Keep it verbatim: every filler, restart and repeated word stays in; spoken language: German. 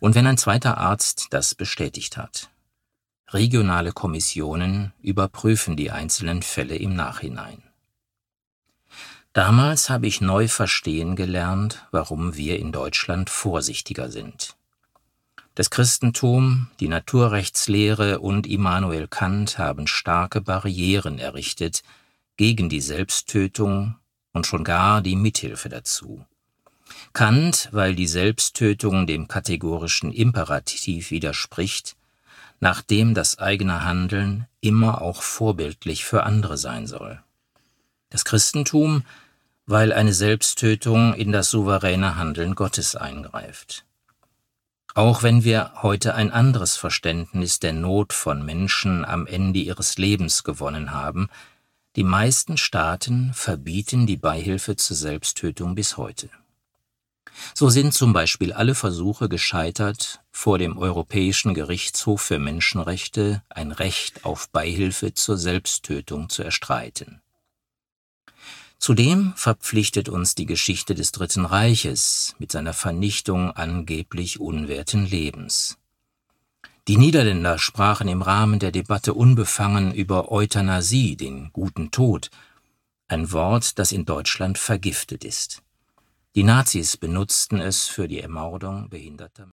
und wenn ein zweiter Arzt das bestätigt hat. Regionale Kommissionen überprüfen die einzelnen Fälle im Nachhinein. Damals habe ich neu verstehen gelernt, warum wir in Deutschland vorsichtiger sind. Das Christentum, die Naturrechtslehre und Immanuel Kant haben starke Barrieren errichtet gegen die Selbsttötung und schon gar die Mithilfe dazu. Kant, weil die Selbsttötung dem kategorischen Imperativ widerspricht, nachdem das eigene Handeln immer auch vorbildlich für andere sein soll. Das Christentum, weil eine Selbsttötung in das souveräne Handeln Gottes eingreift. Auch wenn wir heute ein anderes Verständnis der Not von Menschen am Ende ihres Lebens gewonnen haben, die meisten Staaten verbieten die Beihilfe zur Selbsttötung bis heute. So sind zum Beispiel alle Versuche gescheitert, vor dem Europäischen Gerichtshof für Menschenrechte ein Recht auf Beihilfe zur Selbsttötung zu erstreiten. Zudem verpflichtet uns die Geschichte des Dritten Reiches mit seiner Vernichtung angeblich unwerten Lebens. Die Niederländer sprachen im Rahmen der Debatte unbefangen über Euthanasie, den guten Tod, ein Wort, das in Deutschland vergiftet ist. Die Nazis benutzten es für die Ermordung behinderter